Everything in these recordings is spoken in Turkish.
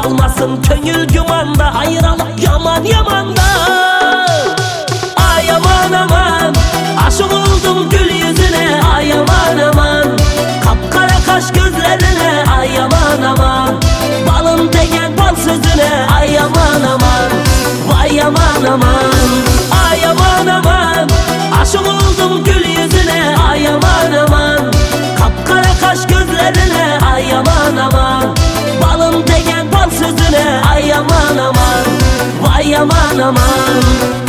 kalmasın köngül gümanda, ayrılık yaman yamanda. Ay aman aman, aşık oldum gül yüzüne, ay aman aman. Kapkara kaş gözlerine, ay aman aman. Balım degen bal sözüne, ay aman aman. Vay aman aman, ay aman aman. Aşık oldum gül yüzüne, ay aman aman. Kapkara kaş gözlerine, ay aman aman. Balım degen bal sözüne, ay aman aman. Vay aman aman.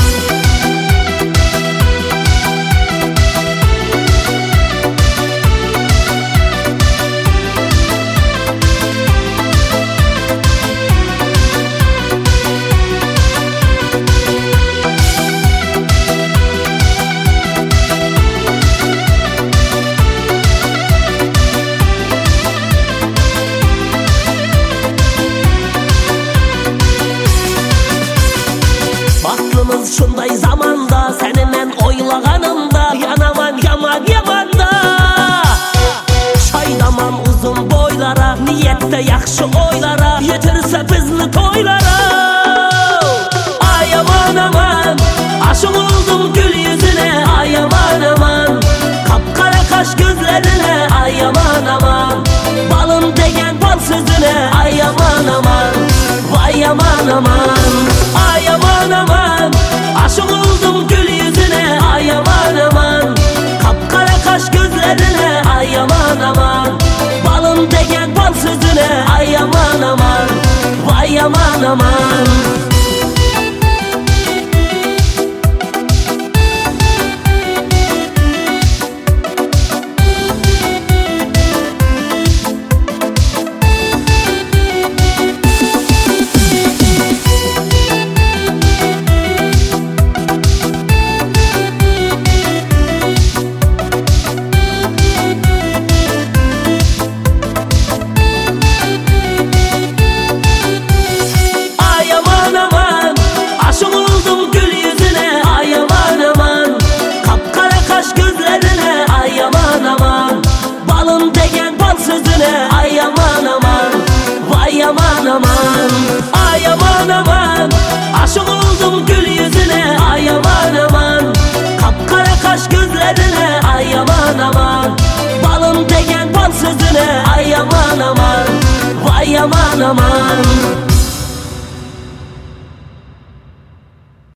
Baktınız şunday zamanda, seninle oylağanımda, yanaman yaman yamanda. Şaydaman uzun boylara, niyette yakşı oylara, yetirse bizli toylara. Ay aman aman, aşık oldum gül yüzüne, ay aman aman. Kapkara kaş gözlerine, ay aman aman. Balım degen bal sözüne, ay aman aman. Vay aman aman, ay aman aman. Aşık oldum gül yüzüne, ay aman aman. Kapkara kaş gözlerine, ay aman aman. Balım degen bal sözüne, ay aman aman. Vay aman aman. Ay aman aman, vay aman aman. Ay aman aman, aşık oldum gül yüzüne, ay aman aman. Kapkara kaş gözlerine, ay aman aman. Balım degen bal sözüne, ay aman aman. Vay aman aman.